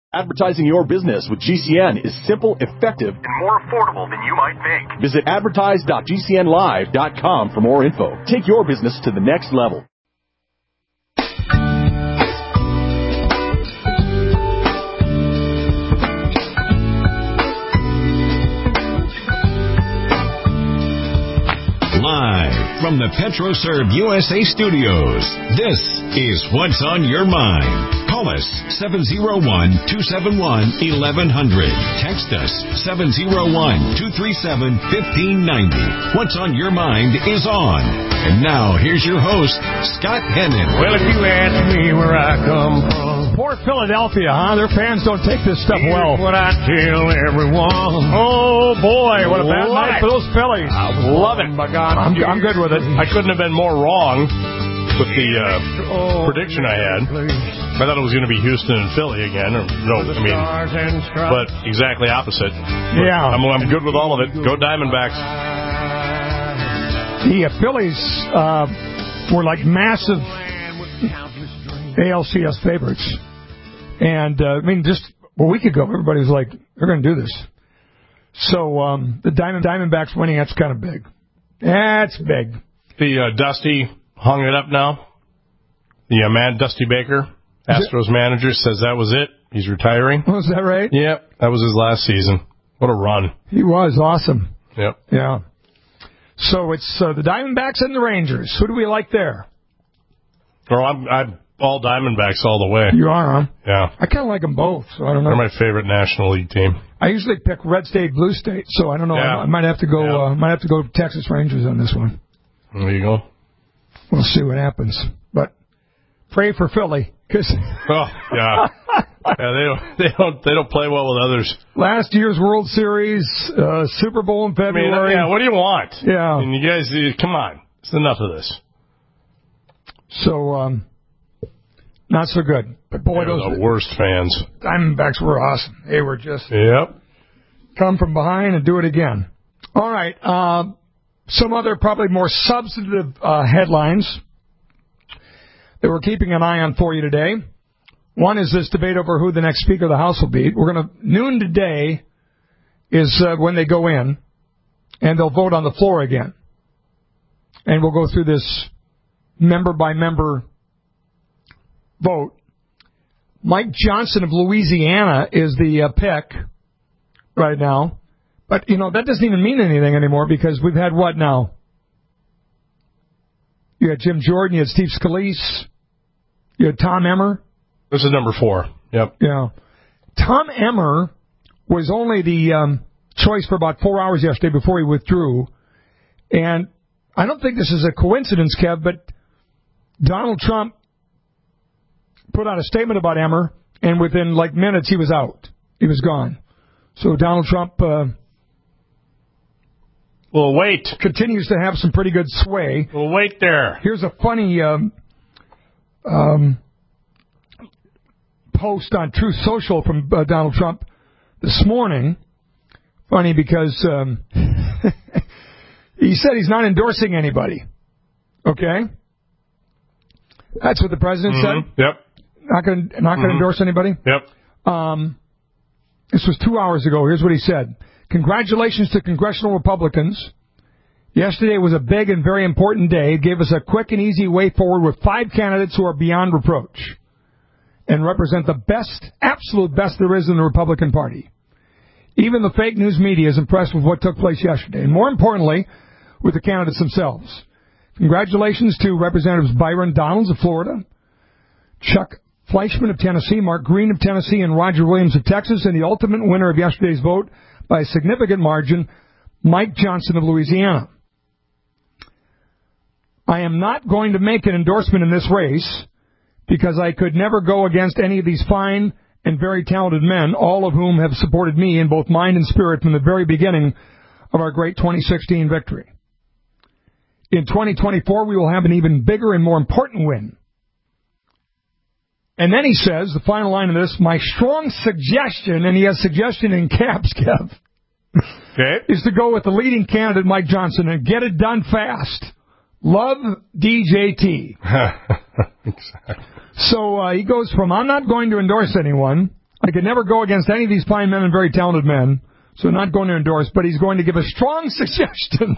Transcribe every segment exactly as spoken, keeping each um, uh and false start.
Advertising your business with G C N is simple, effective, and more affordable than you might think. Visit advertise dot g c n live dot com for more info. Take your business to the next level. Live from the PetroServe U S A studios, this is What's on Your Mind. Call us seven oh one, two seven one, eleven hundred. Text us seven oh one, two three seven, one five nine oh. What's on Your Mind is on. And now, here's your host, Scott Hennon. Well, if you ask me where I come from. Poor Philadelphia, huh? Their fans don't take this stuff Here's well. What I tell everyone. Oh, boy, what a bad What? night for those Phillies. I love it. My God, I'm, I'm good with it. I couldn't have been more wrong with the uh, prediction I had. I thought it was going to be Houston and Philly again. Or, no, I mean, but exactly opposite. But Yeah. I'm, I'm good with all of it. Go Diamondbacks. The uh, Phillies uh, were like massive A L C S favorites. And, uh, I mean, just a week ago, everybody was like, they're going to do this. So um, the Diamond Diamondbacks winning, that's kind of big. That's big. The uh, Dusty hung it up now. The uh, man, Dusty Baker, Astros manager, says that was it. He's retiring. Was that right? Yep, that was his last season. What a run. He was awesome. Yep. Yeah. So it's uh, the Diamondbacks and the Rangers. Who do we like there? Well, I'm, I'm all Diamondbacks all the way. You are, huh? Yeah. I kind of like them both, so I don't know. They're my favorite National League team. I usually pick Red State, Blue State, so I don't know. Yeah. I might have to go. Yeah. Uh, might have to go Texas Rangers on this one. There you go. We'll see what happens, but pray for Philly because Oh yeah, yeah. They don't. They don't. They don't play well with others. last year's World Series, uh, Super Bowl in I mean, February. yeah. What do you want? Yeah. And you guys, uh, come on. It's enough of this. So um, not so good. But boy, They're those the worst fans. Diamondbacks were awesome. They were just Yep. come from behind and do it again. All right. Uh, some other probably more substantive uh, headlines that we're keeping an eye on for you today. One is this debate over who the next Speaker of the House will be. We're going to, noon today is uh, when they go in, and they'll vote on the floor again. And we'll go through this member-by-member vote. Mike Johnson of Louisiana is the uh, pick right now. But, you know, that doesn't even mean anything anymore because we've had what now? You had Jim Jordan, you had Steve Scalise, you had Tom Emmer. This is number four. Yep. Yeah. Tom Emmer was only the um, choice for about four hours yesterday before he withdrew. And I don't think this is a coincidence, Kev, but Donald Trump put out a statement about Emmer, and within, like, minutes, he was out. He was gone. So Donald Trump uh, Well, wait. continues to have some pretty good sway. Well, wait there. Here's a funny um, um, post on Truth Social from uh, Donald Trump this morning. Funny because um, he said he's not endorsing anybody. Okay? That's what the president Mm-hmm. said? Yep. Not going to not going to Mhm. endorse anybody? Yep. Um, this was two hours ago. Here's what he said. Congratulations to congressional Republicans. Yesterday was a big and very important day. It gave us a quick and easy way forward with five candidates who are beyond reproach and represent the best, absolute best there is in the Republican Party. Even the fake news media is impressed with what took place yesterday, and more importantly, with the candidates themselves. Congratulations to Representatives Byron Donalds of Florida, Chuck Fleischman of Tennessee, Mark Green of Tennessee, and Roger Williams of Texas, and the ultimate winner of yesterday's vote by a significant margin, Mike Johnson of Louisiana. I am not going to make an endorsement in this race because I could never go against any of these fine and very talented men, all of whom have supported me in both mind and spirit from the very beginning of our great twenty sixteen victory. In twenty twenty-four, we will have an even bigger and more important win. And then he says, the final line of this, my strong suggestion, and he has suggestion in caps, Kev, Okay. is to go with the leading candidate, Mike Johnson, and get it done fast. Love, D J T. Exactly. So uh, he goes from, I'm not going to endorse anyone, I could never go against any of these fine men and very talented men, so not going to endorse, but he's going to give a strong suggestion.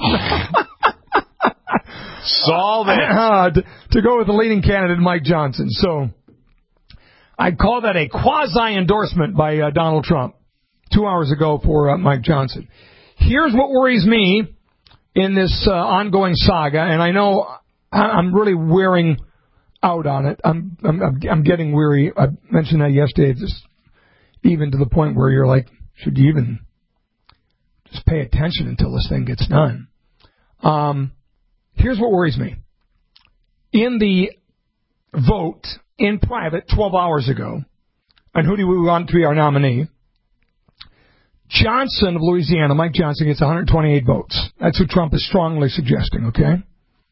Solve it. Uh, to, to go with the leading candidate, Mike Johnson. So I'd call that a quasi-endorsement by uh, Donald Trump two hours ago for uh, Mike Johnson. Here's what worries me in this uh, ongoing saga, and I know I'm really wearing out on it. I'm I'm, I'm getting weary. I mentioned that yesterday, just even to the point where you're like, should you even just pay attention until this thing gets done? Um, here's what worries me. In the vote in private twelve hours ago, on who do we want to be our nominee, Johnson of Louisiana, Mike Johnson, gets one hundred twenty-eight votes. That's who Trump is strongly suggesting, okay?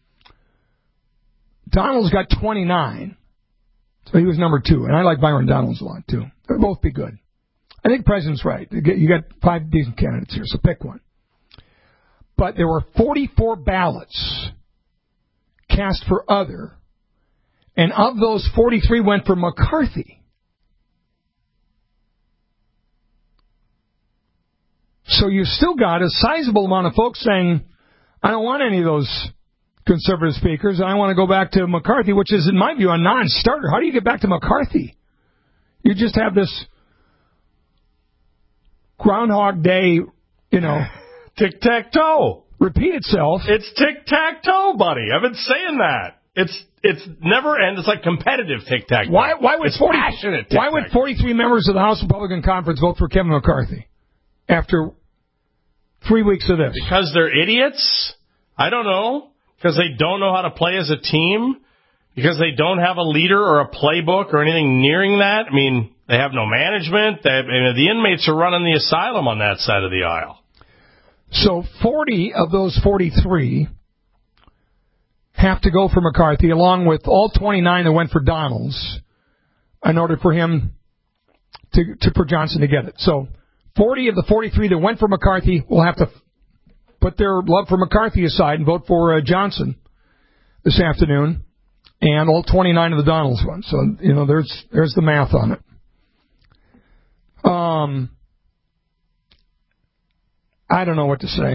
Donald's got twenty-nine, so he was number two. And I like Byron Donalds a lot, too. They'll both be good. I think the president's right. You got five decent candidates here, so pick one. But there were forty-four ballots cast for other, and of those, forty-three went for McCarthy. So you've still got a sizable amount of folks saying, I don't want any of those conservative speakers, and I want to go back to McCarthy, which is, in my view, a non-starter. How do you get back to McCarthy? You just have this Groundhog Day, you know, tic-tac-toe. Repeat itself. It's tic-tac-toe, buddy. I've been saying that. It's it's never ends. It's like competitive tic-tac-toe. Why, why, would it's forty, passionate why would forty-three members of the House Republican Conference vote for Kevin McCarthy after three weeks of this? Because they're idiots? I don't know. Because they don't know how to play as a team? Because they don't have a leader or a playbook or anything nearing that? I mean, they have no management. They have, I mean, the inmates are running the asylum on that side of the aisle. So forty of those forty-three have to go for McCarthy, along with all twenty-nine that went for Donalds, in order for him to, to for Johnson to get it. So forty of the forty-three that went for McCarthy will have to put their love for McCarthy aside and vote for uh, Johnson this afternoon, and all twenty-nine of the Donalds ones. So, you know, there's there's the math on it. Um, I don't know what to say.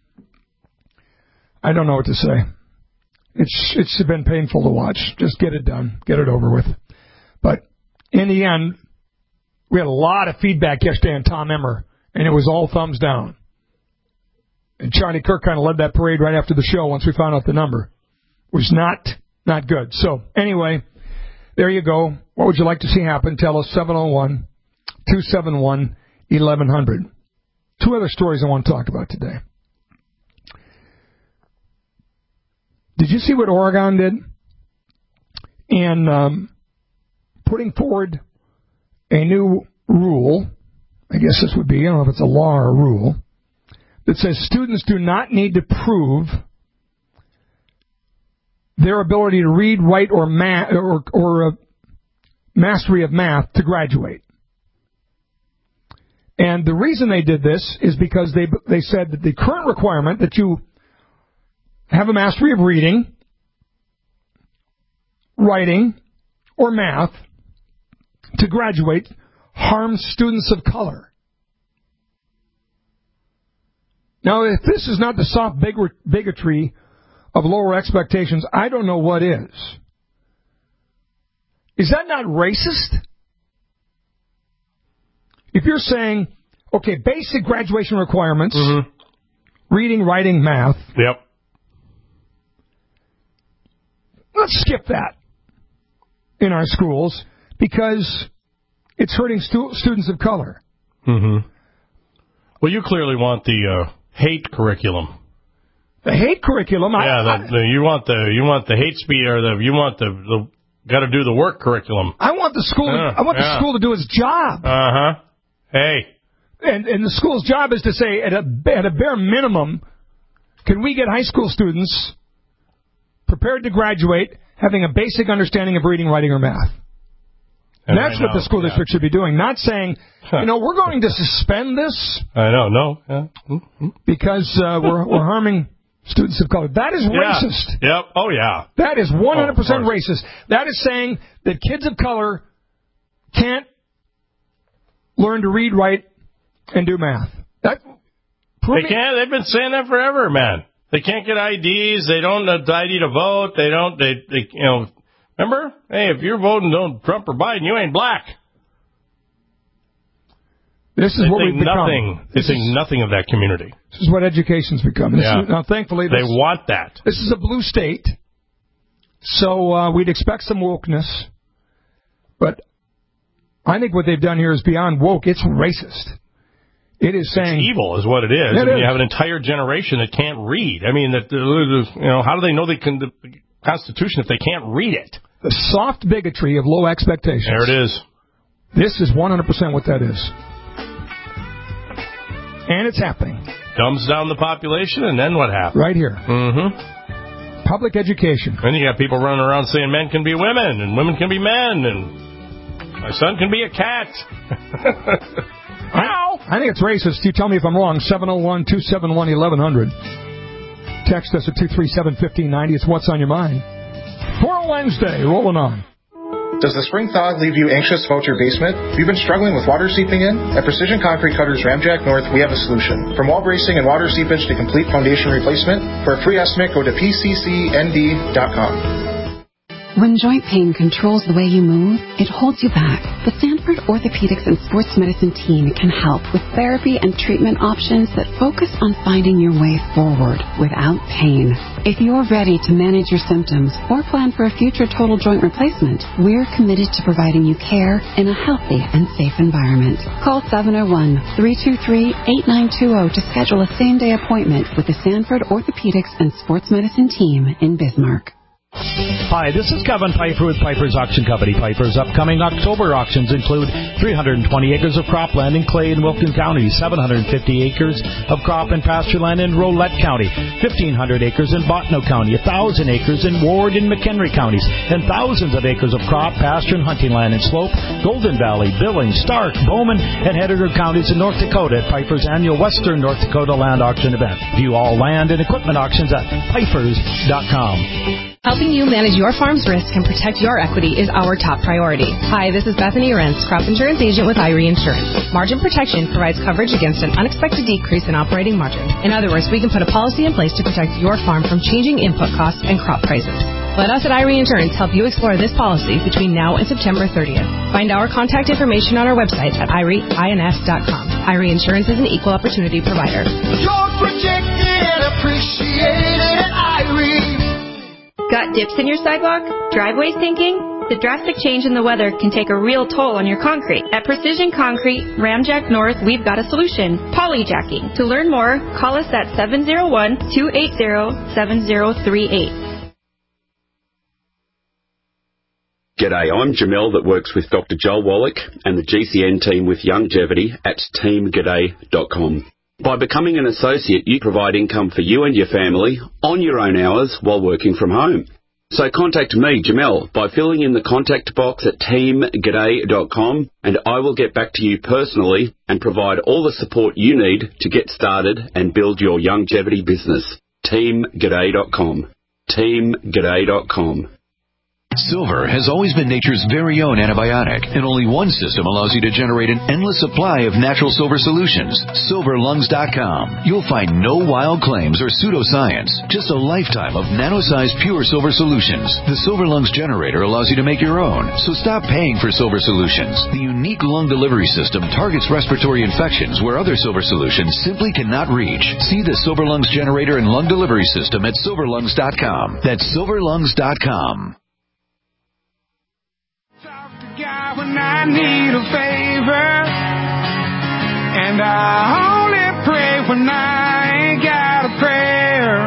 I don't know what to say. It's it's been painful to watch. Just get it done. Get it over with. But in the end, we had a lot of feedback yesterday on Tom Emmer, and it was all thumbs down. And Charlie Kirk kind of led that parade right after the show once we found out the number. It was not not good. So, anyway, there you go. What would you like to see happen? Tell us, seven oh one, two seven one, eleven hundred. Two other stories I want to talk about today. Did you see what Oregon did in um, putting forward a new rule? I guess this would be, I don't know if it's a law or a rule, that says students do not need to prove their ability to read, write, or math, or, or uh, mastery of math to graduate. And the reason they did this is because they they said that the current requirement that you have a mastery of reading, writing, or math to graduate harms students of color. Now, if this is not the soft bigotry of lower expectations, I don't know what is. Is that not racist? If you're saying, okay, basic graduation requirements, mm-hmm. reading, writing, math. Yep. Let's skip that in our schools because it's hurting stu- students of color. Mm-hmm. Well, you clearly want the uh, hate curriculum. The hate curriculum? Yeah, I, the, the, you want the you want the hate speed or the you want the, the got to do the work curriculum. I want the school. Uh, I want yeah. the school to do its job. Uh huh. Hey. And and the school's job is to say, at a at a bare minimum, can we get high school students prepared to graduate having a basic understanding of reading, writing, or math? And that's right what now, the school yeah. district should be doing, not saying, you know, we're going to suspend this. I know, no. Yeah. Mm-hmm. Because uh, we're we're harming students of color. That is yeah. racist. Yep. Oh, yeah. That is one hundred percent oh, racist. That is saying that kids of color can't learn to read, write, and do math. That, they can't. They've been saying that forever, man. They can't get I Ds. They don't have I D to vote. They don't. They, they you know. Remember? Hey, if you're voting on Trump or Biden, you ain't black. This is they what think we've become. Nothing. They this think is, nothing of that community. This is what education's become. This yeah. is, now, thankfully, this, they want that. This is a blue state, so uh, we'd expect some wokeness. But I think what they've done here is beyond woke. It's racist. It is saying it's evil, is what it is. It I mean, is. You have an entire generation that can't read. I mean, that you know, how do they know they can the Constitution if they can't read it? The soft bigotry of low expectations. There it is. This is one hundred percent what that is. And it's happening. Dumbs down the population, and then what happens? Right here. Mm-hmm. Public education. And you got people running around saying men can be women, and women can be men, and my son can be a cat. I, I think it's racist. You tell me if I'm wrong. seven oh one, two seven one, eleven hundred. Text us at two three seven, one five nine zero. It's What's on Your Mind. For a Wednesday, rolling on. Does the spring thaw leave you anxious about your basement? Have you been struggling with water seeping in? At Precision Concrete Cutters Ramjack North, we have a solution. From wall bracing and water seepage to complete foundation replacement, for a free estimate, go to P C C N D dot com. When joint pain controls the way you move, it holds you back. The Sanford Orthopedics and Sports Medicine team can help with therapy and treatment options that focus on finding your way forward without pain. If you're ready to manage your symptoms or plan for a future total joint replacement, we're committed to providing you care in a healthy and safe environment. Call seven oh one, three two three, eight nine two zero to schedule a same-day appointment with the Sanford Orthopedics and Sports Medicine team in Bismarck. Hi, this is Kevin Piper with Piper's Auction Company. Piper's upcoming October auctions include three hundred twenty acres of cropland in Clay and Wilton counties, seven hundred fifty acres of crop and pasture land in Rolette County, fifteen hundred acres in Bottineau County, one thousand acres in Ward and McHenry counties, and thousands of acres of crop, pasture, and hunting land in Slope, Golden Valley, Billings, Stark, Bowman, and Heidegger counties in North Dakota at Piper's annual Western North Dakota Land Auction event. View all land and equipment auctions at pipers dot com. Helping you manage your farm's risk and protect your equity is our top priority. Hi, this is Bethany Arentz, crop insurance agent with Irie Insurance. Margin protection provides coverage against an unexpected decrease in operating margin. In other words, we can put a policy in place to protect your farm from changing input costs and crop prices. Let us at Irie Insurance help you explore this policy between now and September thirtieth. Find our contact information on our website at irie ins dot com. Irie Insurance is an equal opportunity provider. You're protected and appreciated at Irie. Got dips in your sidewalk? Driveway sinking? The drastic change in the weather can take a real toll on your concrete. At Precision Concrete, Ramjack North, we've got a solution. Polyjacking. To learn more, call us at seven oh one, two eight zero, seven zero three eight. G'day, I'm Jamel that works with Doctor Joel Wallach and the G C N team with Longevity at team g'day dot com. By becoming an associate, you provide income for you and your family on your own hours while working from home. So contact me, Jamel, by filling in the contact box at team g'day dot com, and I will get back to you personally and provide all the support you need to get started and build your longevity business. team g'day dot com. team g'day dot com. Silver has always been nature's very own antibiotic, and only one system allows you to generate an endless supply of natural silver solutions. silver lungs dot com. You'll find no wild claims or pseudoscience, just a lifetime of nano-sized pure silver solutions. The Silver Lungs generator allows you to make your own, so stop paying for silver solutions. The unique lung delivery system targets respiratory infections where other silver solutions simply cannot reach. See the Silver Lungs generator and lung delivery system at silver lungs dot com. That's silver lungs dot com. Guy when I need a favor, and I only pray when I ain't got a prayer.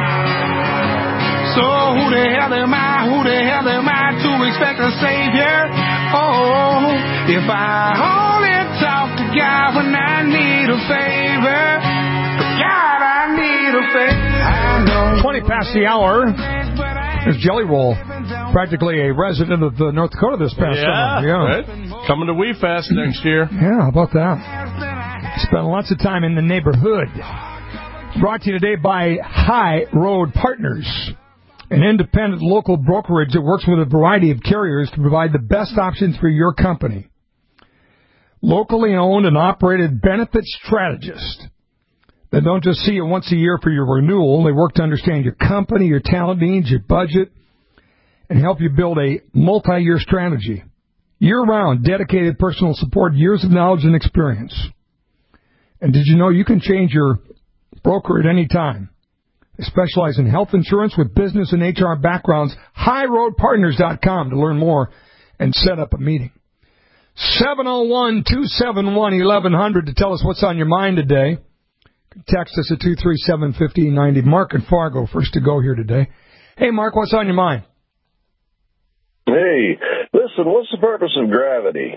So who the hell am I, who the hell am I to expect a savior? Oh, if I only talk to God when I need a favor, God, I need a favor. I know twenty past the hour. There's Jelly Roll, practically a resident of uh, North Dakota this past yeah, summer. Yeah, right. Coming to We Fest next year. Yeah, how about that? Spent lots of time in the neighborhood. Brought to you today by High Road Partners, an independent local brokerage that works with a variety of carriers to provide the best options for your company. locally owned and operated benefit strategists that don't just see you once a year for your renewal. They work to understand your company, your talent needs, your budget, and help you build a multi-year strategy. Year-round, dedicated personal support, years of knowledge and experience. And did you know you can change your broker at any time? They specialize in health insurance with business and H R backgrounds. high road partners dot com to learn more and set up a meeting. seven oh one, two seven one, eleven hundred to tell us what's on your mind today. Text us at two three seven, five oh nine oh. Mark and Fargo first to go here today. Hey, Mark, what's on your mind? Hey, listen, what's the purpose of gravity?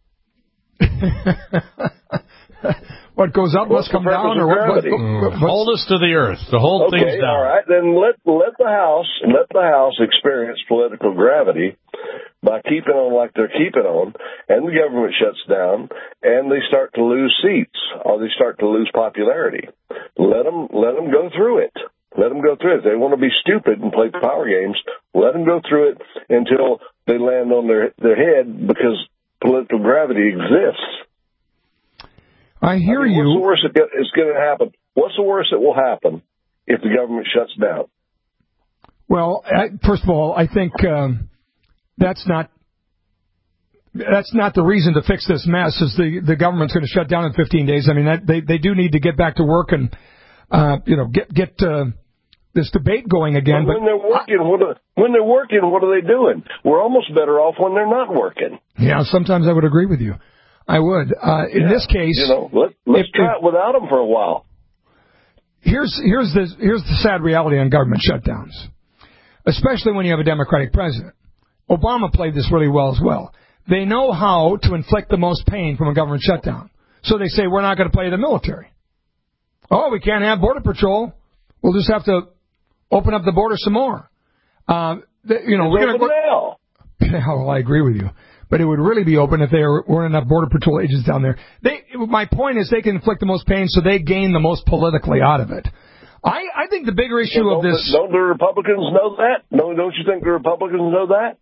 What goes up what's must come down, or what? what, what hold us to the earth. The whole okay, thing's down. All right, then let let the House let the House experience political gravity by keeping on like they're keeping on, and the government shuts down, and they start to lose seats, or they start to lose popularity. Let them let them go through it. Let them go through it. If they want to be stupid and play power games, let them go through it until they land on their their head, because political gravity exists. I hear I mean, you. What's the worst that is going to happen? What's the worst that will happen if the government shuts down? Well, first of all, I think um, that's not that's not the reason to fix this mess. Is the the government's going to shut down in fifteen days? I mean, that, they they do need to get back to work and uh, you know get get uh, this debate going again. When but they're working, what are, when they're working, what are they doing? We're almost better off when they're not working. Yeah, sometimes I would agree with you. I would. Uh, in yeah, this case, you know, let, let's if, try it without them for a while. Here's here's the here's the sad reality on government shutdowns, especially when you have a Democratic president. Obama played this really well as well. They know how to inflict the most pain from a government shutdown. So they say, we're not going to play the military. Oh, we can't have Border Patrol. We'll just have to open up the border some more. Uh, the, you know, it's we're going to. Now. Yeah, well, I agree with you. But it would really be open if there weren't enough Border Patrol agents down there. They, my point is they can inflict the most pain, so they gain the most politically out of it. I, I think the bigger issue well, of this... The, don't the Republicans know that? No, don't you think the Republicans know that?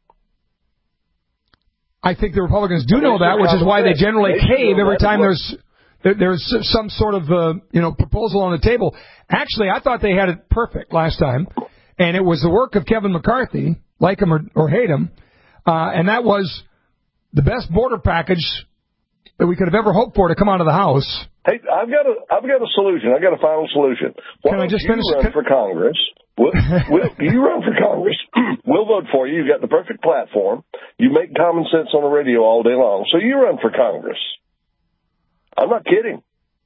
I think the Republicans do know that, which is why they generally cave every time there's there's some sort of uh, you know proposal on the table. Actually, I thought they had it perfect last time, and it was the work of Kevin McCarthy, like him or, or hate him, uh, and that was the best border package that we could have ever hoped for to come out of the House. Hey, I've got a I've got a solution. I've got a final solution. Why Can I just you finish? Run Can... for Congress. We'll, we'll, you run for Congress. We'll vote for you. You've got the perfect platform. You make common sense on the radio all day long. So you run for Congress. I'm not kidding.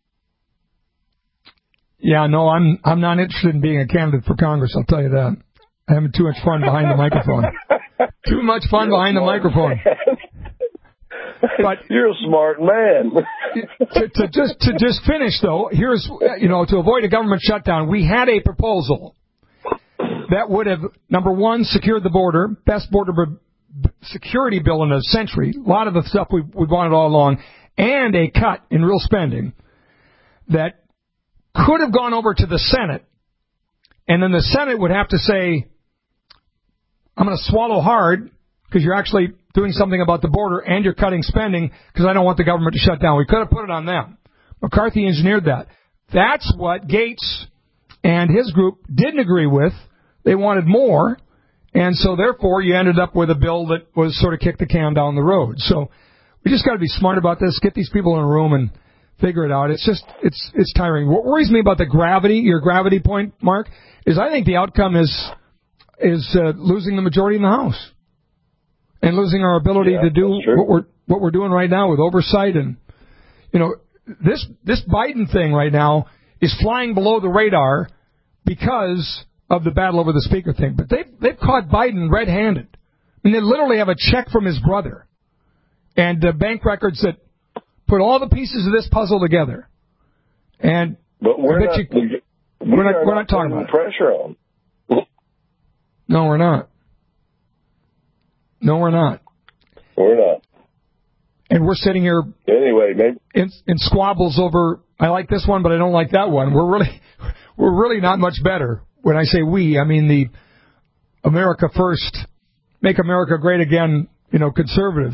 Yeah, no, I'm I'm not interested in being a candidate for Congress. I'll tell you that. I'm having too much fun behind the microphone. Too much fun You're behind the microphone. But you're a smart man. to, to just to just finish though, here's you know to avoid a government shutdown, we had a proposal that would have number one secured the border, best border b- security bill in a century, a lot of the stuff we we wanted all along, and a cut in real spending that could have gone over to the Senate, and then the Senate would have to say, I'm going to swallow hard because you're actually doing something about the border and you're cutting spending because I don't want the government to shut down. We could have put it on them. McCarthy engineered that. That's what Gates and his group didn't agree with. They wanted more, and so therefore you ended up with a bill that was sort of kicked the can down the road. So we just got to be smart about this, get these people in a room and figure it out. It's just, it's it's tiring. What worries me about the gravity, your gravity point, Mark, is I think the outcome is is uh, losing the majority in the House. And losing our ability yeah, to do what we're what we're doing right now with oversight, and you know this this Biden thing right now is flying below the radar because of the battle over the speaker thing. But they've they've caught Biden red-handed. I mean, they literally have a check from his brother and uh, bank records that put all the pieces of this puzzle together. And but we're I bet not, you, we, we're not are we're not talking about pressure on. No, we're not. No, we're not. We're not. And we're sitting here anyway, maybe in, in squabbles over. I like this one, but I don't like that one. We're really, we're really not much better. When I say we, I mean the America First, Make America Great Again. You know, conservatives.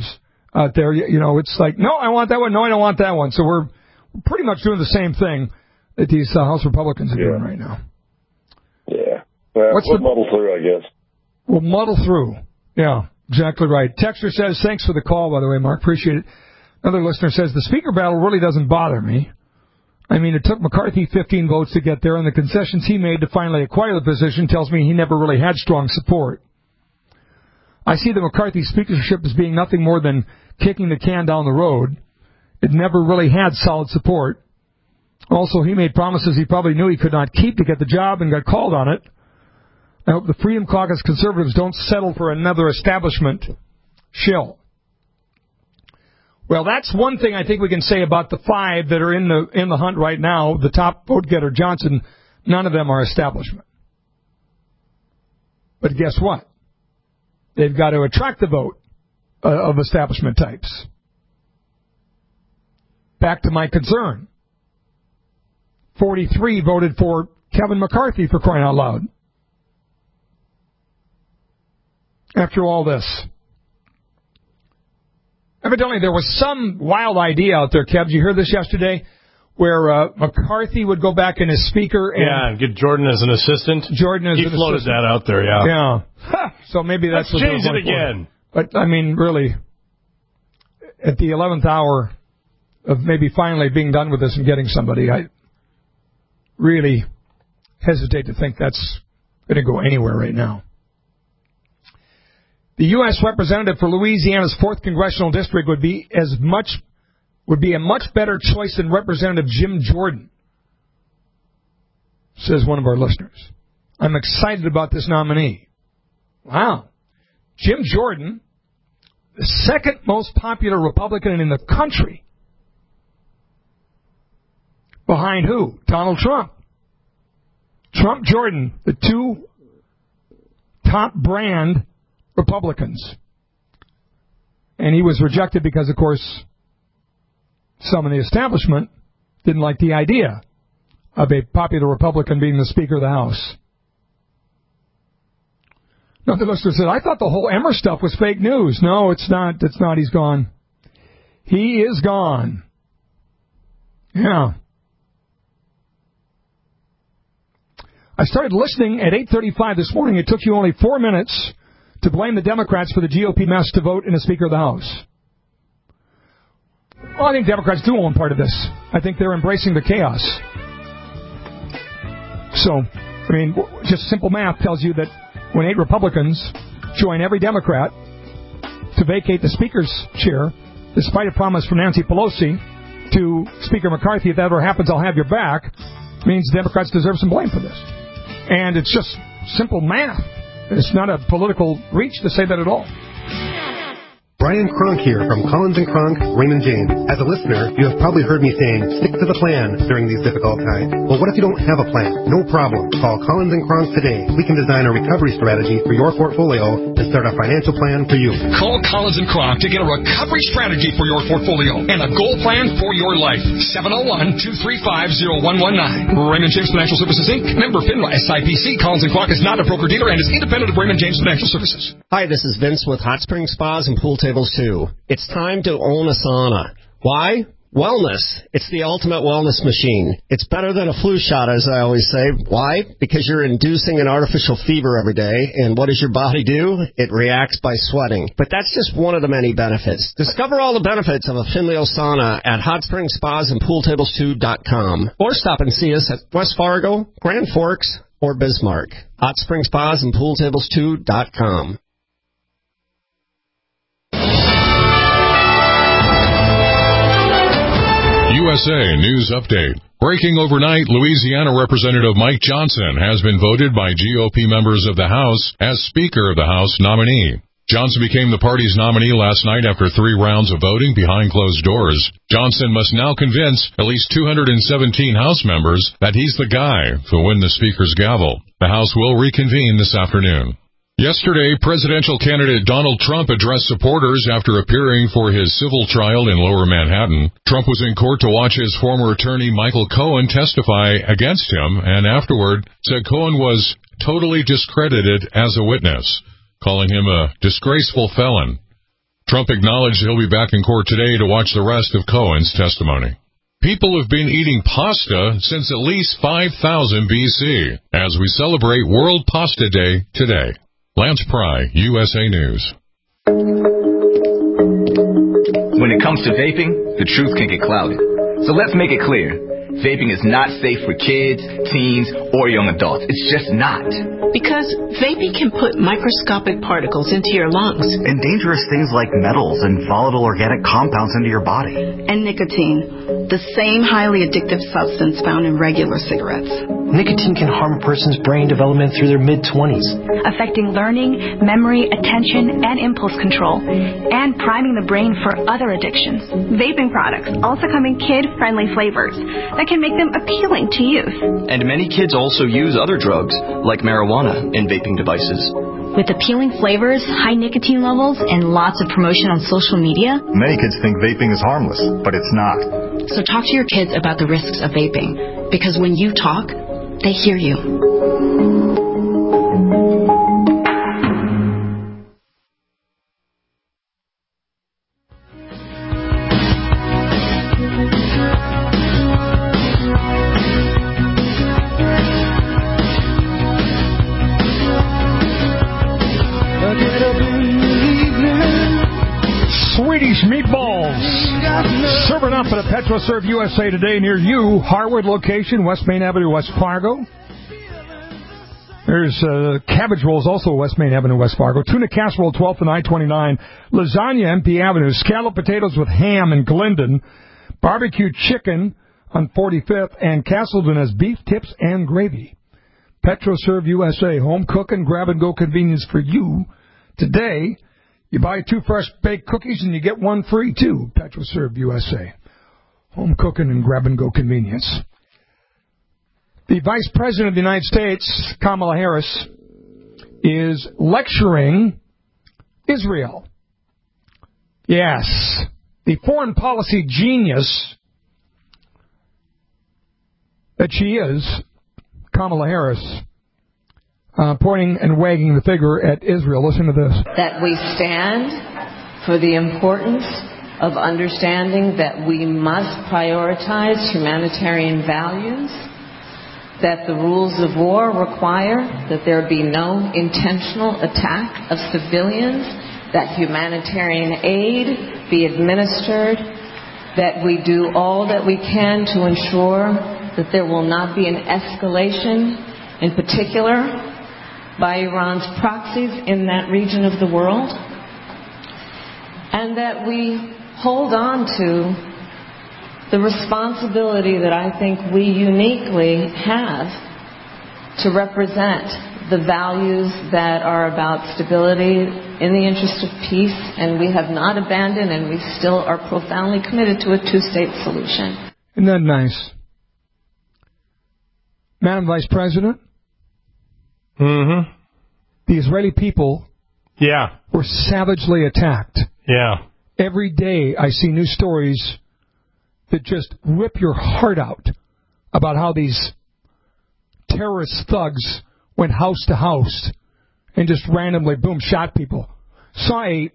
out there. You, you know, it's like, no, I want that one. No, I don't want that one. So we're pretty much doing the same thing that these uh, House Republicans are yeah. doing right now. Yeah. Well, What's we'll the, muddle through, I guess. We'll muddle through. Yeah, exactly right. Texter says, thanks for the call, by the way, Mark. Appreciate it. Another listener says, the speaker battle really doesn't bother me. I mean, it took McCarthy fifteen votes to get there, and the concessions he made to finally acquire the position tells me he never really had strong support. I see the McCarthy speakership as being nothing more than kicking the can down the road. It never really had solid support. Also, he made promises he probably knew he could not keep to get the job and got called on it. I hope the Freedom Caucus conservatives don't settle for another establishment shill. Well, that's one thing I think we can say about the five that are in the in the hunt right now. The top vote getter, Johnson, none of them are establishment. But guess what? They've got to attract the vote uh, of establishment types. Back to my concern. forty-three voted for Kevin McCarthy, for crying out loud. After all this. Evidently, there was some wild idea out there, Kev. Did you hear this yesterday? Where uh, McCarthy would go back in as speaker. And yeah, and get Jordan as an assistant. Jordan as he an floated assistant. that out there, yeah. Yeah. Ha! So maybe that's Let's what change it again. For. But, I mean, really, at the eleventh hour of maybe finally being done with this and getting somebody, I really hesitate to think that's going to go anywhere right now. The U S representative for Louisiana's fourth Congressional District would be as much would be a much better choice than Representative Jim Jordan, says one of our listeners. I'm excited about this nominee. Wow. Jim Jordan, the second most popular Republican in the country. Behind who? Donald Trump. Trump, Jordan, the two top brand Republicans. And he was rejected because, of course, some in the establishment didn't like the idea of a popular Republican being the Speaker of the House. Another listener said, I thought the whole Emmer stuff was fake news. No, it's not. It's not. He's gone. He is gone. Yeah. I started listening at eight thirty-five this morning. It took you only four minutes to blame the Democrats for the G O P mess to vote in a Speaker of the House. Well, I think Democrats do own part of this. I think they're embracing the chaos. So, I mean, just simple math tells you that when eight Republicans join every Democrat to vacate the Speaker's chair, despite a promise from Nancy Pelosi to Speaker McCarthy, if that ever happens, I'll have your back, means Democrats deserve some blame for this. And it's just simple math. It's not a political reach to say that at all. Brian Kronk here from Collins and Kronk, Raymond James. As a listener, you have probably heard me saying, stick to the plan during these difficult times. Well, what if you don't have a plan? No problem. Call Collins and Kronk today. We can design a recovery strategy for your portfolio and start a financial plan for you. Call Collins and Kronk to get a recovery strategy for your portfolio and a goal plan for your life. seven oh one, two three five, oh one one nine. Raymond James Financial Services, Incorporated. Member FINRA S I P C. Collins and Kronk is not a broker-dealer and is independent of Raymond James Financial Services. Hi, this is Vince with Hot Spring Spas and Pool Tables too. It's time to own a sauna. Why? Wellness. It's the ultimate wellness machine. It's better than a flu shot, as I always say. Why? Because you're inducing an artificial fever every day, and what does your body do? It reacts by sweating. But that's just one of the many benefits. Discover all the benefits of a Finleo sauna at hot spring spas and pool tables two dot com, or stop and see us at West Fargo, Grand Forks, or Bismarck. hot spring spas and pool tables two dot com. U S A News Update. Breaking overnight, Louisiana Representative Mike Johnson has been voted by G O P members of the House as Speaker of the House nominee. Johnson became the party's nominee last night after three rounds of voting behind closed doors. Johnson must now convince at least two hundred seventeen House members that he's the guy to win the Speaker's gavel. The House will reconvene this afternoon. Yesterday, presidential candidate Donald Trump addressed supporters after appearing for his civil trial in Lower Manhattan. Trump was in court to watch his former attorney Michael Cohen testify against him, and afterward said Cohen was totally discredited as a witness, calling him a disgraceful felon. Trump acknowledged he'll be back in court today to watch the rest of Cohen's testimony. People have been eating pasta since at least five thousand B C as we celebrate World Pasta Day today. Lance Pry, U S A News. When it comes to vaping, the truth can get clouded. So let's make it clear. Vaping is not safe for kids, teens, or young adults. It's just not. Because vaping can put microscopic particles into your lungs. And dangerous things like metals and volatile organic compounds into your body. And nicotine, the same highly addictive substance found in regular cigarettes. Nicotine can harm a person's brain development through their mid-twenties. Affecting learning, memory, attention, and impulse control. And priming the brain for other addictions. Vaping products also come in kid-friendly flavors that can make them appealing to youth. And many kids also use other drugs, like marijuana, in vaping devices. With appealing flavors, high nicotine levels, and lots of promotion on social media, many kids think vaping is harmless, but it's not. So talk to your kids about the risks of vaping, because when you talk, they hear you. Swedish meatballs serving up at a PetroServe U S A today near you. Harwood location, West Main Avenue, West Fargo. There's uh, cabbage rolls also West Main Avenue, West Fargo. Tuna casserole, twelfth and I twenty-nine. Lasagna, M P Avenue. Scalloped potatoes with ham in Glendon. Barbecue chicken on forty-fifth. And Castleton has beef tips and gravy. PetroServe U S A, home cooking, grab-and-go convenience for you. Today, you buy two fresh-baked cookies and you get one free, too. PetroServe U S A. Home cooking and grab-and-go convenience. The Vice President of the United States, Kamala Harris, is lecturing Israel. Yes. The foreign policy genius that she is, Kamala Harris, Uh, pointing and wagging the finger at Israel. Listen to this. That we stand for the importance of understanding that we must prioritize humanitarian values, that the rules of war require that there be no intentional attack of civilians, that humanitarian aid be administered, that we do all that we can to ensure that there will not be an escalation, in particular, by Iran's proxies in that region of the world, and that we hold on to the responsibility that I think we uniquely have to represent the values that are about stability in the interest of peace, and we have not abandoned, and we still are profoundly committed to a two-state solution. Isn't that nice? Madam Vice President? Mm-hmm. The Israeli people yeah. were savagely attacked. Yeah. Every day I see new stories that just rip your heart out about how these terrorist thugs went house to house and just randomly, boom, shot people. Saw a,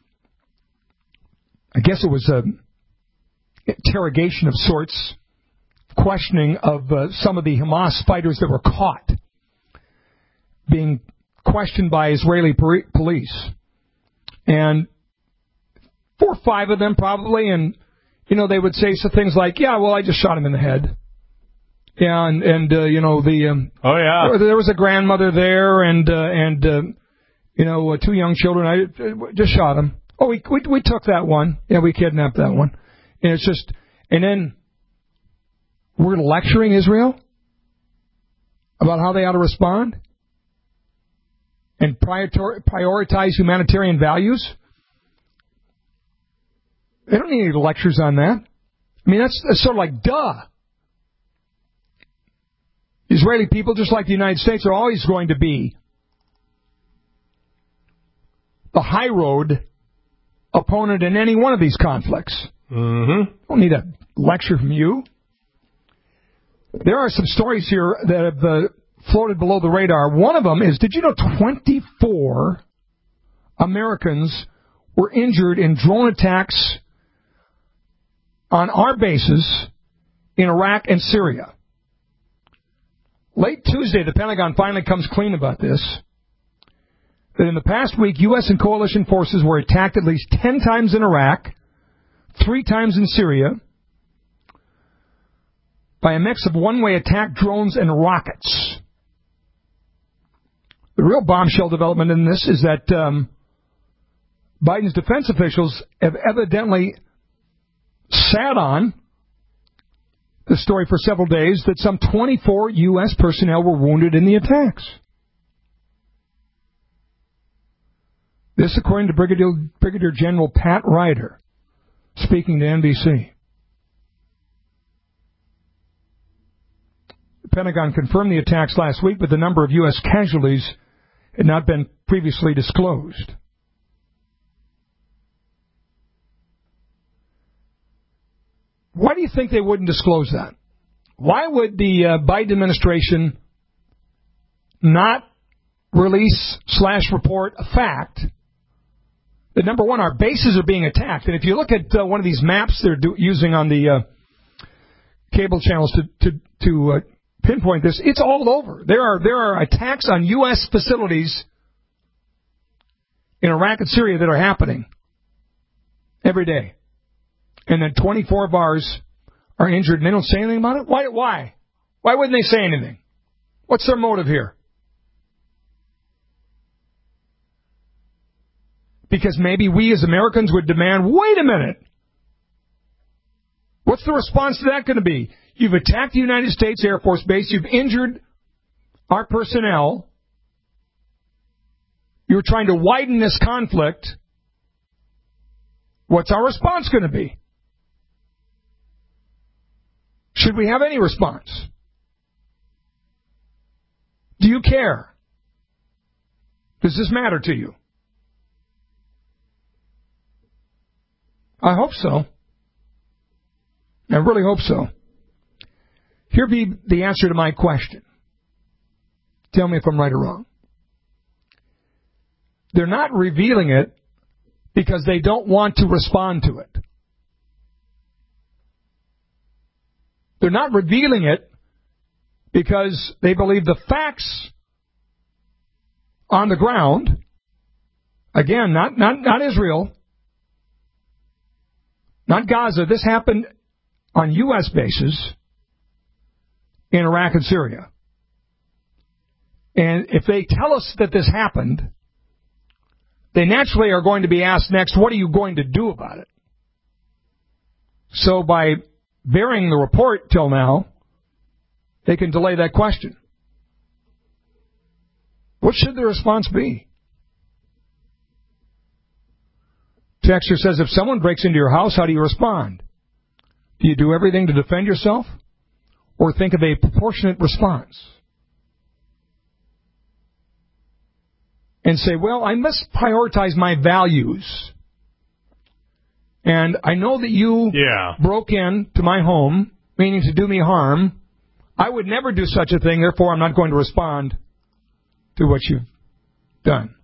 I guess it was a interrogation of sorts, questioning of uh, some of the Hamas fighters that were caught being questioned by Israeli police. And four or five of them probably, and, you know, they would say some things like, yeah, well, I just shot him in the head. Yeah, and, and uh, you know, the... Um, oh, yeah. There was a grandmother there and, uh, and uh, you know, uh, two young children. I uh, just shot him. Oh, we, we we took that one. Yeah, we kidnapped that one. And it's just... And then we're lecturing Israel about how they ought to respond and prioritize humanitarian values. They don't need any lectures on that. I mean, that's, that's sort of like, duh. Israeli people, just like the United States, are always going to be the high road opponent in any one of these conflicts. Mm-hmm. Don't need a lecture from you. There are some stories here that have uh, floated below the radar. One of them is, did you know twenty-four Americans were injured in drone attacks on our bases in Iraq and Syria. Late Tuesday, the Pentagon finally comes clean about this, that in the past week, U S and coalition forces were attacked at least ten times in Iraq, three times in Syria, by a mix of one-way attack drones and rockets. The real bombshell development in this is that um, Biden's defense officials have evidently sat on the story for several days that some twenty-four U S personnel were wounded in the attacks. This, according to Brigadier, Brigadier General Pat Ryder, speaking to N B C. The Pentagon confirmed the attacks last week, but the number of U S casualties had not been previously disclosed. Why do you think they wouldn't disclose that? Why would the uh, Biden administration not release slash report a fact that, number one, our bases are being attacked? And if you look at uh, one of these maps they're do- using on the uh, cable channels to to, to uh, pinpoint this, it's all over. There are there are attacks on U S facilities in Iraq and Syria that are happening every day. And then twenty-four of ours are injured, and they don't say anything about it? Why? Why? Why wouldn't they say anything? What's their motive here? Because maybe we as Americans would demand, wait a minute. What's the response to that going to be? You've attacked the United States Air Force Base. You've injured our personnel. You're trying to widen this conflict. What's our response going to be? Should we have any response? Do you care? Does this matter to you? I hope so. I really hope so. Here be the answer to my question. Tell me if I'm right or wrong. They're not revealing it because they don't want to respond to it. They're not revealing it because they believe the facts on the ground, again, not, not, not Israel, not Gaza, this happened on U S bases in Iraq and Syria. And if they tell us that this happened, they naturally are going to be asked next, what are you going to do about it? So by burying the report till now, they can delay that question. What should the response be? Texter says, if someone breaks into your house, how do you respond? Do you do everything to defend yourself? Or think of a proportionate response? And say, well, I must prioritize my values. And I know that you yeah. broke in to my home, meaning to do me harm. I would never do such a thing, therefore I'm not going to respond to what you've done.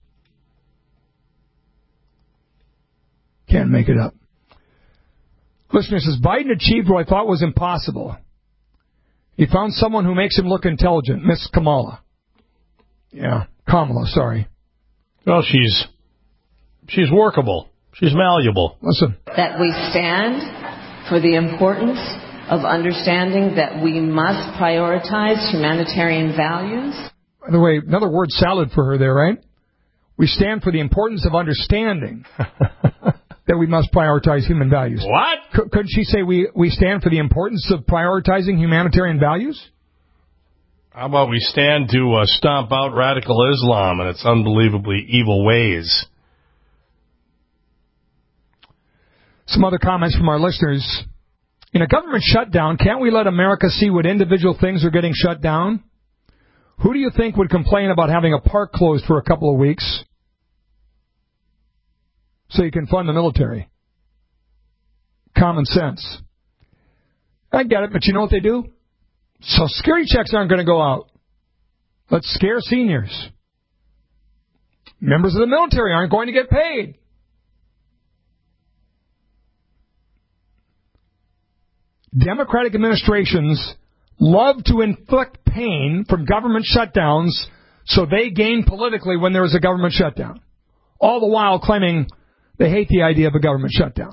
Can't make it up. Listener says, Biden achieved what I thought was impossible. He found someone who makes him look intelligent, Miss Kamala. Yeah, Kamala, sorry. Well, she's she's workable. She's malleable. Listen. That we stand for the importance of understanding that we must prioritize humanitarian values. By the way, another word salad for her there, right? We stand for the importance of understanding that we must prioritize human values. What? C- couldn't she say we, we stand for the importance of prioritizing humanitarian values? How about we stand to uh, stomp out radical Islam and its unbelievably evil ways? Some other comments from our listeners. In a government shutdown, can't we let America see what individual things are getting shut down? Who do you think would complain about having a park closed for a couple of weeks so you can fund the military? Common sense. I get it, but you know what they do? Social Security checks aren't going to go out. Let's scare seniors. Members of the military aren't going to get paid. Democratic administrations love to inflict pain from government shutdowns so they gain politically when there is a government shutdown, all the while claiming they hate the idea of a government shutdown.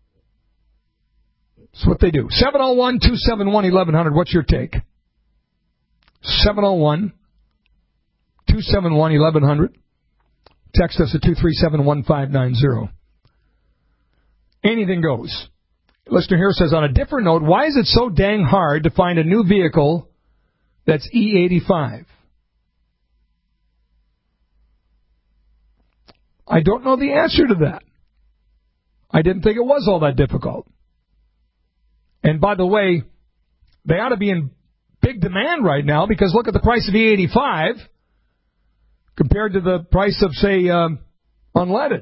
That's what they do. seven oh one, two seven one, eleven hundred. What's your take? seven oh one, two seven one, eleven hundred. Text us at two three seven, one five nine zero. Anything goes. Listener here says, on a different note, why is it so dang hard to find a new vehicle that's E eighty-five? I don't know the answer to that. I didn't think it was all that difficult. And by the way, they ought to be in big demand right now because look at the price of E eighty-five compared to the price of, say, um, unleaded.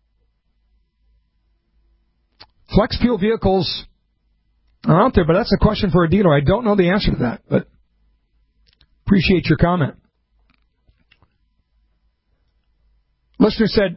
Flex fuel vehicles are out there, but that's a question for a dealer. I don't know the answer to that, but appreciate your comment. Listener said,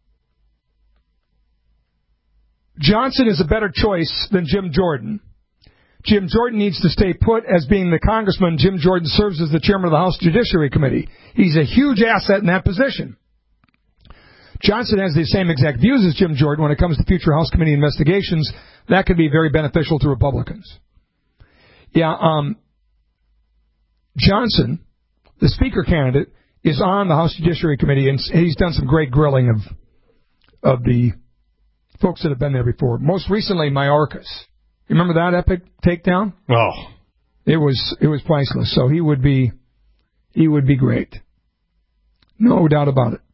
Johnson is a better choice than Jim Jordan. Jim Jordan needs to stay put as being the congressman. Jim Jordan serves as the chairman of the House Judiciary Committee. He's a huge asset in that position. Johnson has the same exact views as Jim Jordan when it comes to future House Committee investigations. That could be very beneficial to Republicans. Yeah, um, Johnson, the Speaker candidate, is on the House Judiciary Committee, and he's done some great grilling of of the folks that have been there before. Most recently, Mayorkas. You remember that epic takedown? Oh, it was it was priceless. So he would be he would be great, no doubt about it.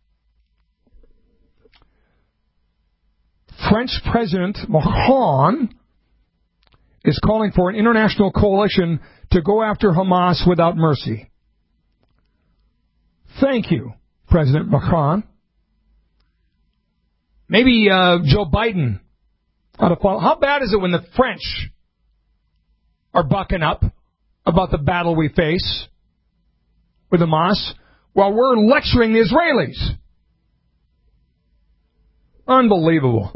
French President Macron is calling for an international coalition to go after Hamas without mercy. Thank you, President Macron. Maybe uh, Joe Biden ought to follow. How bad is it when the French are bucking up about the battle we face with Hamas while we're lecturing the Israelis? Unbelievable.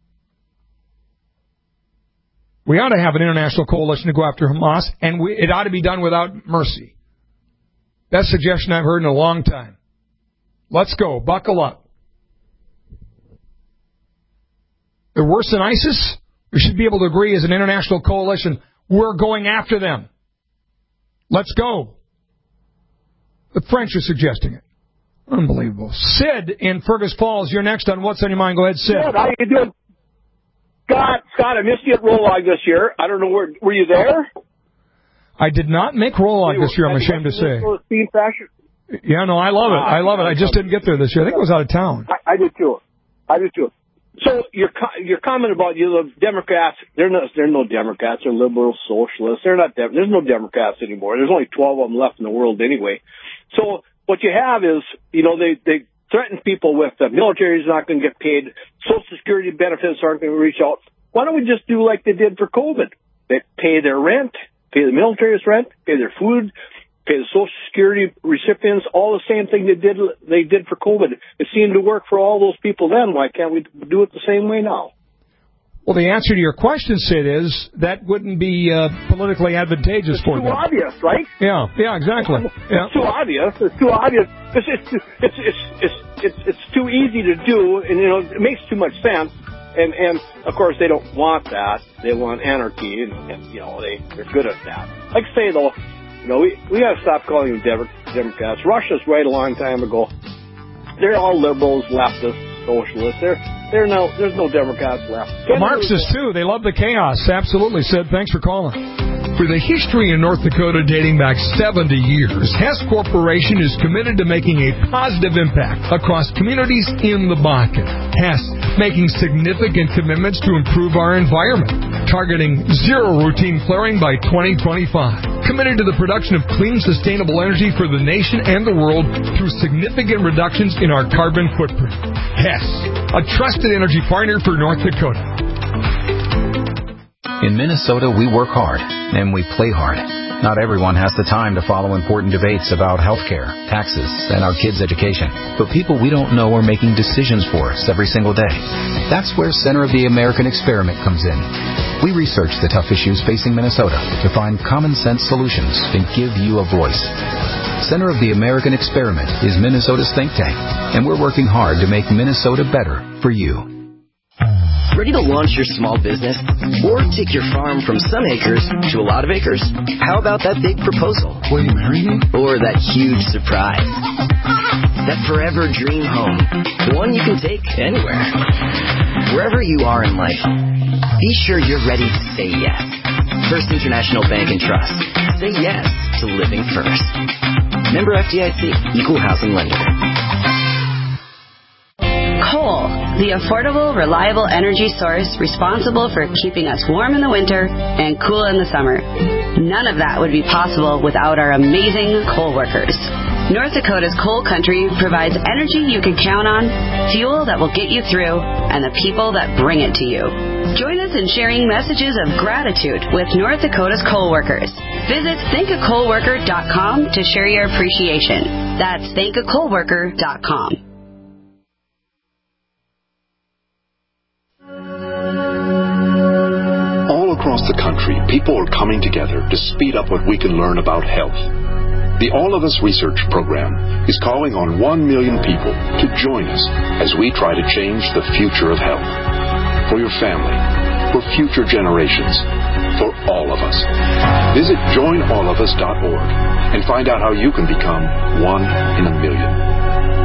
We ought to have an international coalition to go after Hamas, and we, it ought to be done without mercy. Best suggestion I've heard in a long time. Let's go. Buckle up. They're worse than ISIS. We should be able to agree as an international coalition. We're going after them. Let's go. The French are suggesting it. Unbelievable. Sid in Fergus Falls, you're next on What's on Your Mind. Go ahead, Sid. Sid, how you doing? Scott, Scott, I missed you at Roll-Log this year. I don't know, where were you there? I did not make Roll-Log this year, I'm ashamed to say. Yeah, no, I love it. I love it. I just didn't get there this year. I think I was out of town. I, I did too. I did too. So your your comment about you know, Democrats, they're not they're no Democrats, they're liberal socialists. They're not there's no Democrats anymore. There's only twelve of them left in the world anyway. So what you have is, you know, they they threaten people with the military is not going to get paid, Social Security benefits aren't going to reach out. Why don't we just do like they did for COVID? They pay their rent, pay the military's rent, pay their food, pay the Social Security recipients, all the same thing they did they did for COVID. It seemed to work for all those people then. Why can't we do it the same way now? Well, the answer to your question, Sid, is that wouldn't be uh, politically advantageous it's for them. them. It's too obvious, right? Yeah, yeah, exactly. Yeah. It's too obvious. It's too obvious. It's it's it's it's it's it's, it's too easy to do, and you know it makes too much sense. And and of course they don't want that. They want anarchy, and, and you know they they're good at that. Like I say though, you know we we got to stop calling them Dem- Democrats. Russia's right a long time ago. They're all liberals, leftists, socialists. They're they're no there's no Democrats left. Marxists too. They love the chaos. Absolutely, Sid. Thanks for calling. With a history in North Dakota dating back seventy years, Hess Corporation is committed to making a positive impact across communities in the Bakken. Hess making significant commitments to improve our environment, targeting zero routine flaring by twenty twenty-five. Committed to the production of clean, sustainable energy for the nation and the world through significant reductions in our carbon footprint. Hess, a trusted energy partner for North Dakota. In Minnesota, we work hard, and we play hard. Not everyone has the time to follow important debates about health care, taxes, and our kids' education. But people we don't know are making decisions for us every single day. That's where Center of the American Experiment comes in. We research the tough issues facing Minnesota to find common-sense solutions and give you a voice. Center of the American Experiment is Minnesota's think tank, and we're working hard to make Minnesota better for you. Ready to launch your small business? Or take your farm from some acres to a lot of acres? How about that big proposal? Will you marry me? Or that huge surprise? That forever dream home. The one you can take anywhere. Wherever you are in life, be sure you're ready to say yes. First International Bank and Trust. Say yes to living first. Member F D I C, Equal Housing Lender. Coal, the affordable, reliable energy source responsible for keeping us warm in the winter and cool in the summer. None of that would be possible without our amazing coal workers. North Dakota's coal country provides energy you can count on, fuel that will get you through, and the people that bring it to you. Join us in sharing messages of gratitude with North Dakota's coal workers. Visit thank a coal worker dot com to share your appreciation. That's thank a coal worker dot com. Across the country, people are coming together to speed up what we can learn about health. The All of Us Research Program is calling on one million people to join us as we try to change the future of health. For your family, for future generations, for all of us. Visit join all of us dot org and find out how you can become one in a million.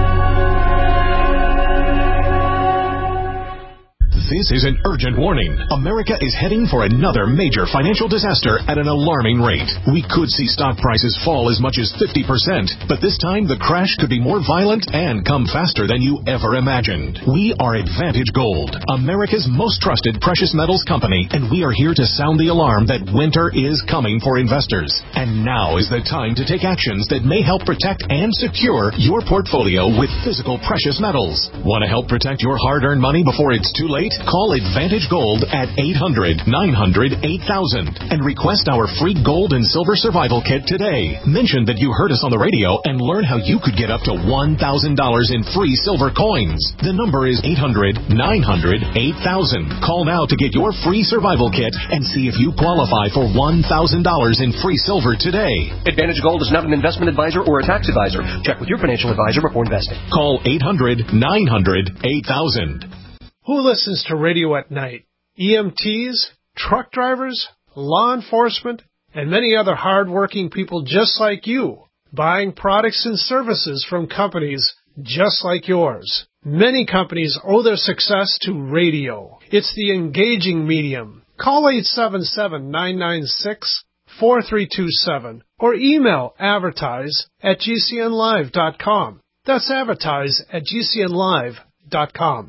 This is an urgent warning. America is heading for another major financial disaster at an alarming rate. We could see stock prices fall as much as fifty percent, but this time the crash could be more violent and come faster than you ever imagined. We are Advantage Gold, America's most trusted precious metals company, and we are here to sound the alarm that winter is coming for investors. And now is the time to take actions that may help protect and secure your portfolio with physical precious metals. Want to help protect your hard-earned money before it's too late? Call Advantage Gold at eight hundred, nine hundred, eight thousand and request our free gold and silver survival kit today. Mention that you heard us on the radio and learn how you could get up to one thousand dollars in free silver coins. The number is eight hundred, nine hundred, eight thousand. Call now to get your free survival kit and see if you qualify for one thousand dollars in free silver today. Advantage Gold is not an investment advisor or a tax advisor. Check with your financial advisor before investing. Call eight hundred, nine hundred, eight thousand. Who listens to radio at night? E M Ts, truck drivers, law enforcement, and many other hard-working people just like you, buying products and services from companies just like yours. Many companies owe their success to radio. It's the engaging medium. Call eight seven seven, nine nine six, four three two seven or email advertise at g c n live dot com. That's advertise at g c n live dot com.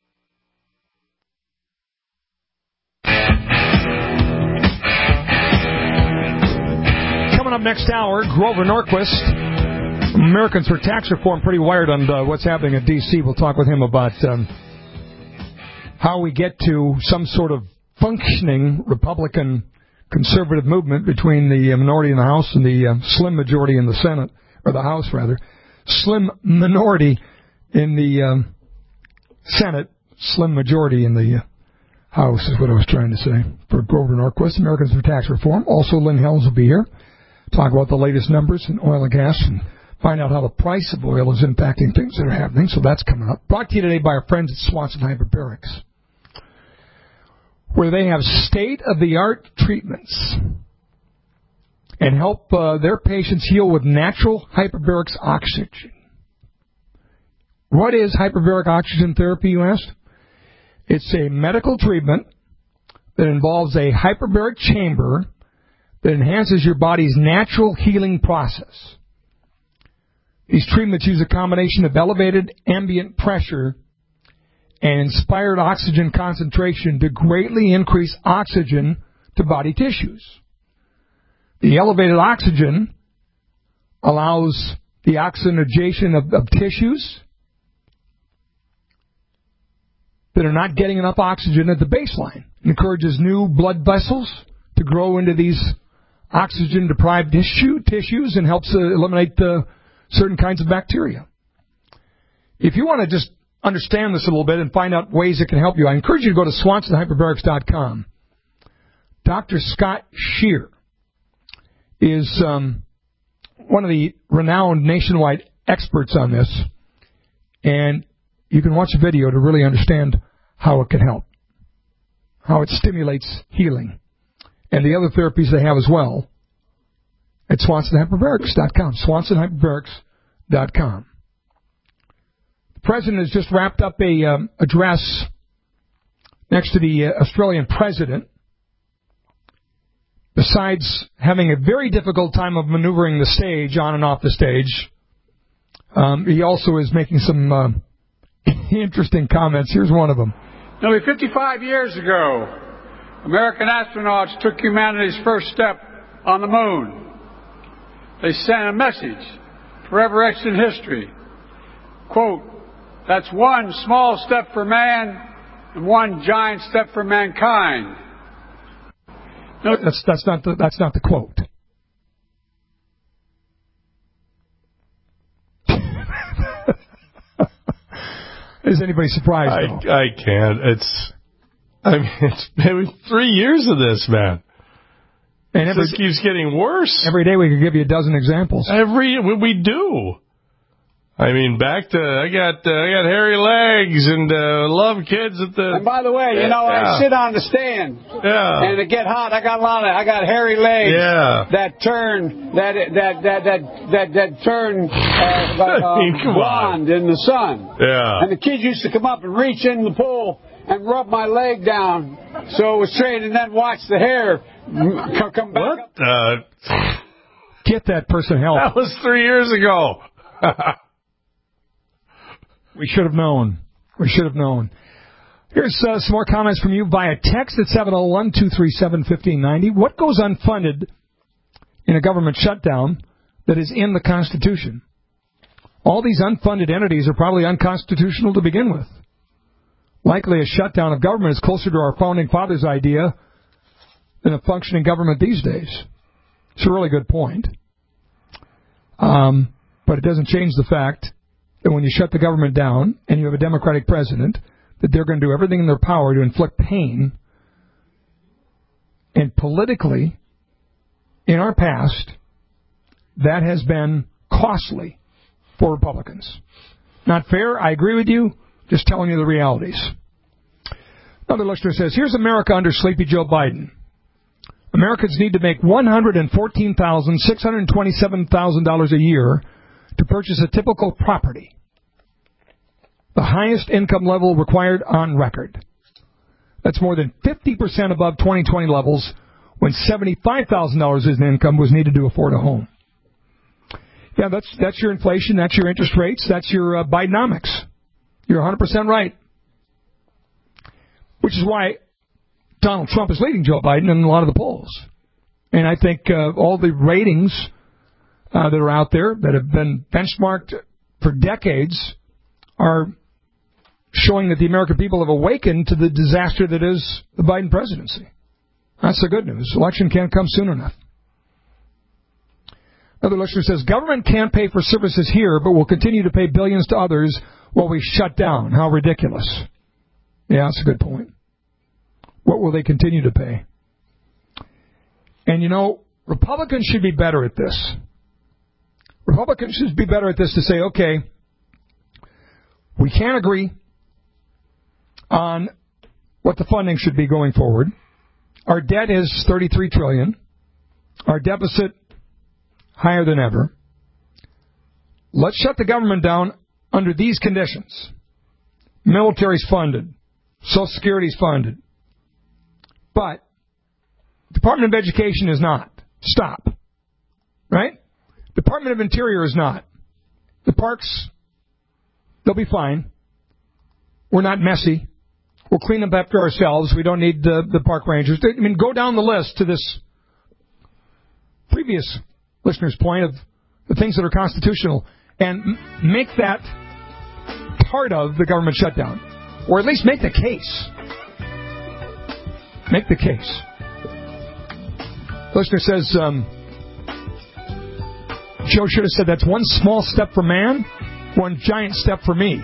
Coming up next hour, Grover Norquist, Americans for Tax Reform, pretty wired on uh, what's happening in D C We'll talk with him about um, how we get to some sort of functioning Republican conservative movement between the minority in the House and the uh, slim majority in the Senate, or the House, rather. Slim minority in the um, Senate, slim majority in the uh, House is what I was trying to say. For Grover Norquist, Americans for Tax Reform. Also, Lynn Helms will be here. Talk about the latest numbers in oil and gas and find out how the price of oil is impacting things that are happening. So that's coming up. Brought to you today by our friends at Swanson Hyperbarics, where they have state-of-the-art treatments and help uh, their patients heal with natural hyperbarics oxygen. What is hyperbaric oxygen therapy, you asked? It's a medical treatment that involves a hyperbaric chamber that enhances your body's natural healing process. These treatments use a combination of elevated ambient pressure and inspired oxygen concentration to greatly increase oxygen to body tissues. The elevated oxygen allows the oxygenation of, of tissues that are not getting enough oxygen at the baseline. encourages new blood vessels to grow into these oxygen-deprived tissue, tissues and helps uh, eliminate uh, certain kinds of bacteria. If you want to just understand this a little bit and find out ways it can help you, I encourage you to go to Swanson Hyperbarics dot com. Doctor Scott Shear is um, one of the renowned nationwide experts on this, and you can watch a video to really understand how it can help, how it stimulates healing, and the other therapies they have as well at Swanson Hyperbarics dot com, Swanson Hyperbarics dot com. The President has just wrapped up a um, address next to the uh, Australian President. Besides having a very difficult time of maneuvering the stage, on and off the stage, um, he also is making some uh, interesting comments. Here's one of them. Nearly fifty-five years ago, American astronauts took humanity's first step on the moon. They sent a message, forever etched in history. Quote, "That's one small step for man and one giant step for mankind." No, that's that's not the that's not the quote. Is anybody surprised? I, I can't. It's. I mean, it's been three years of this, man. And every, this keeps getting worse. Every day we could give you a dozen examples. Every we, we do. I mean, back to I got uh, I got hairy legs and uh, love kids at the. And by the way, you know, yeah. I sit on the stand. Yeah. And to get hot, I got a lot of I got hairy legs. Yeah. That turn that that that that that that turn uh, like, I mean, uh, blonde in the sun. Yeah. And the kids used to come up and reach in the pool and rub my leg down so it was straight, and then watch the hair come back. What? Up. Uh, get that person help. That was three years ago. We should have known. We should have known. Here's uh, some more comments from you via text at seven oh one, two three seven, one five nine oh. What goes unfunded in a government shutdown that is in the Constitution? All these unfunded entities are probably unconstitutional to begin with. Likely a shutdown of government is closer to our founding fathers' idea than a functioning government these days. It's a really good point. Um, but it doesn't change the fact that when you shut the government down and you have a Democratic president, that they're going to do everything in their power to inflict pain. And politically, in our past, that has been costly for Republicans. Not fair, I agree with you, just telling you the realities. Another listener says, here's America under Sleepy Joe Biden. Americans need to make one hundred fourteen thousand six hundred twenty-seven dollars a year to purchase a typical property, the highest income level required on record. That's more than fifty percent above twenty twenty levels, when seventy-five thousand dollars in income was needed to afford a home. Yeah, that's that's your inflation, that's your interest rates, that's your uh, Bidenomics. You're one hundred percent right. Which is why Donald Trump is leading Joe Biden in a lot of the polls. And I think uh, all the ratings Uh, that are out there that have been benchmarked for decades are showing that the American people have awakened to the disaster that is the Biden presidency. That's the good news. Election can't come soon enough. Another listener says, government can't pay for services here, but will continue to pay billions to others while we shut down. How ridiculous. Yeah, that's a good point. What will they continue to pay? And, you know, Republicans should be better at this. Republicans should be better at this to say, okay, we can't agree on what the funding should be going forward. Our debt is thirty-three trillion dollars. Our deficit higher than ever. Let's shut the government down under these conditions. Military's funded. Social Security's funded. But Department of Education is not. Stop. Right? Department of Interior is not. The parks, they'll be fine. We're not messy. We'll clean them after ourselves. We don't need the, the park rangers. I mean, go down the list to this previous listener's point of the things that are constitutional and m- make that part of the government shutdown. Or at least make the case. Make the case. Listener says, um, Joe should have said that's one small step for man, one giant step for me.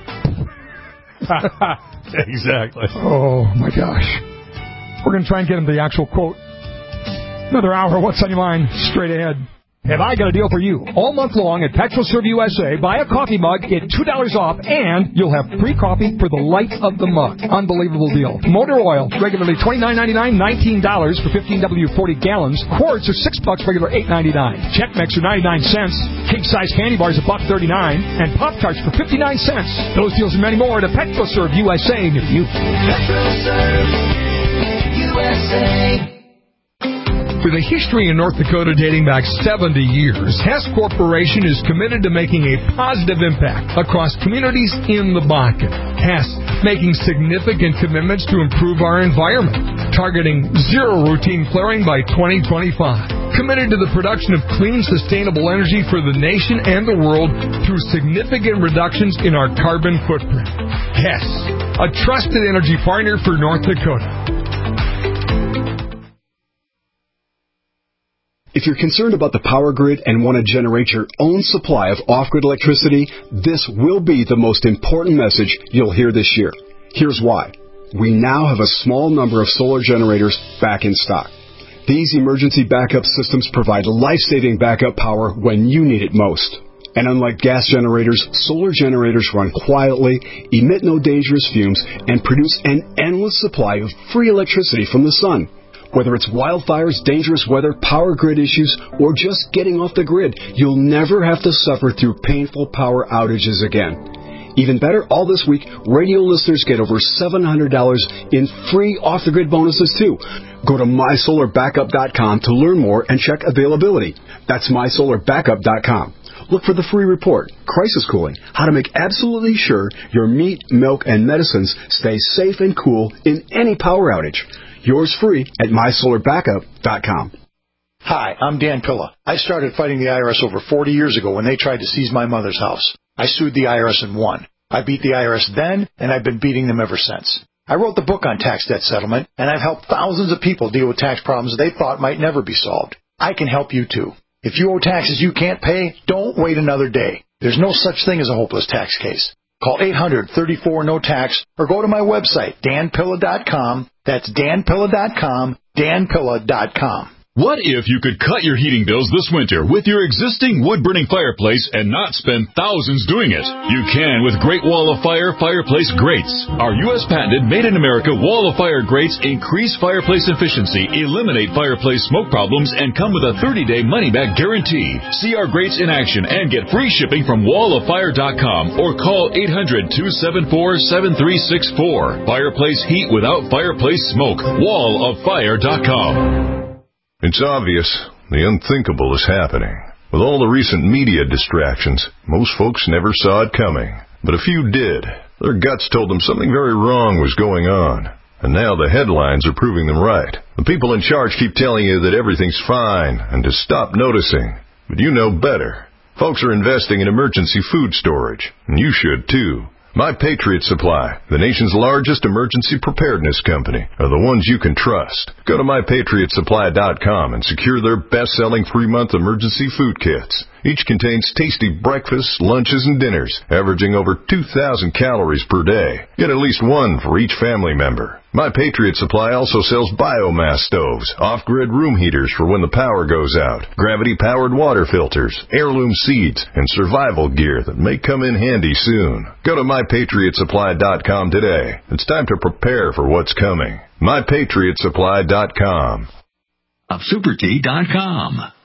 Exactly. Oh, my gosh. We're going to try and get him the actual quote. Another hour. What's on your mind? Straight ahead. Have I got a deal for you? All month long at PetroServe U S A, buy a coffee mug, get two dollars off, and you'll have free coffee for the life of the mug. Unbelievable deal. Motor oil, regularly twenty-nine ninety-nine, nineteen dollars for fifteen W forty gallons. Quarts are six bucks, regular eight ninety-nine. Check mix are ninety-nine cents. King-size candy bars a buck thirty-nine, and Pop-Tarts for fifty-nine cents. Those deals and many more at a PetroServe U S A near you. PetroServe U S A. With a history in North Dakota dating back seventy years, Hess Corporation is committed to making a positive impact across communities in the Bakken. Hess making significant commitments to improve our environment, targeting zero routine flaring by twenty twenty-five. Committed to the production of clean, sustainable energy for the nation and the world through significant reductions in our carbon footprint. Hess, a trusted energy partner for North Dakota. If you're concerned about the power grid and want to generate your own supply of off-grid electricity, this will be the most important message you'll hear this year. Here's why. We now have a small number of solar generators back in stock. These emergency backup systems provide life-saving backup power when you need it most. And unlike gas generators, solar generators run quietly, emit no dangerous fumes, and produce an endless supply of free electricity from the sun. Whether it's wildfires, dangerous weather, power grid issues, or just getting off the grid, you'll never have to suffer through painful power outages again. Even better, all this week, radio listeners get over seven hundred dollars in free off-the-grid bonuses, too. Go to my solar backup dot com to learn more and check availability. That's my solar backup dot com. Look for the free report, Crisis Cooling, how to make absolutely sure your meat, milk, and medicines stay safe and cool in any power outage. Yours free at my solar backup dot com. Hi, I'm Dan Pilla. I started fighting the I R S over forty years ago when they tried to seize my mother's house. I sued the I R S and won. I beat the I R S then, and I've been beating them ever since. I wrote the book on tax debt settlement, and I've helped thousands of people deal with tax problems they thought might never be solved. I can help you, too. If you owe taxes you can't pay, don't wait another day. There's no such thing as a hopeless tax case. Call eight hundred, thirty-four, no tax or go to my website, dan pilla dot com. That's dan pilla dot com, dan pilla dot com. What if you could cut your heating bills this winter with your existing wood-burning fireplace and not spend thousands doing it? You can with Great Wall of Fire Fireplace Grates. Our U S patented made-in-America Wall of Fire grates increase fireplace efficiency, eliminate fireplace smoke problems, and come with a thirty-day money-back guarantee. See our grates in action and get free shipping from wall of fire dot com or call eight hundred, two seven four, seven three six four. Fireplace heat without fireplace smoke. wall of fire dot com. It's obvious the unthinkable is happening. With all the recent media distractions, most folks never saw it coming. But a few did. Their guts told them something very wrong was going on. And now the headlines are proving them right. The people in charge keep telling you that everything's fine and to stop noticing. But you know better. Folks are investing in emergency food storage, and you should too. My Patriot Supply, the nation's largest emergency preparedness company, are the ones you can trust. Go to my patriot supply dot com and secure their best-selling three-month emergency food kits. Each contains tasty breakfasts, lunches, and dinners, averaging over two thousand calories per day. Get at least one for each family member. My Patriot Supply also sells biomass stoves, off-grid room heaters for when the power goes out, gravity-powered water filters, heirloom seeds, and survival gear that may come in handy soon. Go to my patriot supply dot com today. It's time to prepare for what's coming. my patriot supply dot com. of super tea dot com.